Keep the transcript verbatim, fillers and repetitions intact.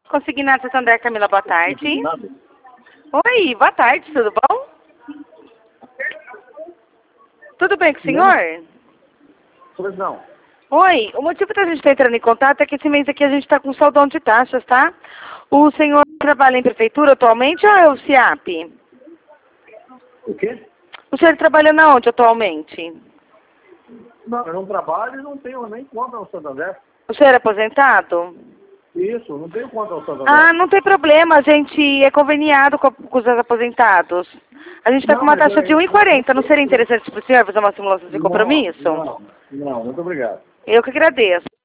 Consignado Santander, Camila, boa tarde. Consignado? Oi, boa tarde, tudo bom? Tudo bem com o senhor? Pois não. Oi, o motivo da gente estar entrando em contato é que esse mês aqui a gente está com saldão de taxas, tá? O senhor trabalha em prefeitura atualmente ou é o SIAP? O quê? O senhor trabalha na onde atualmente? Não, eu não trabalho e não tenho nem conta no Santander. O senhor é aposentado? Isso, não tenho conta no Santander. Ah, não tem problema, a gente é conveniado com, com os aposentados. A gente está com uma mas taxa eu- de um e quarenta, não seria interessante para o senhor fazer uma simulação de compromisso? Não, não, não, muito obrigado. Eu que agradeço.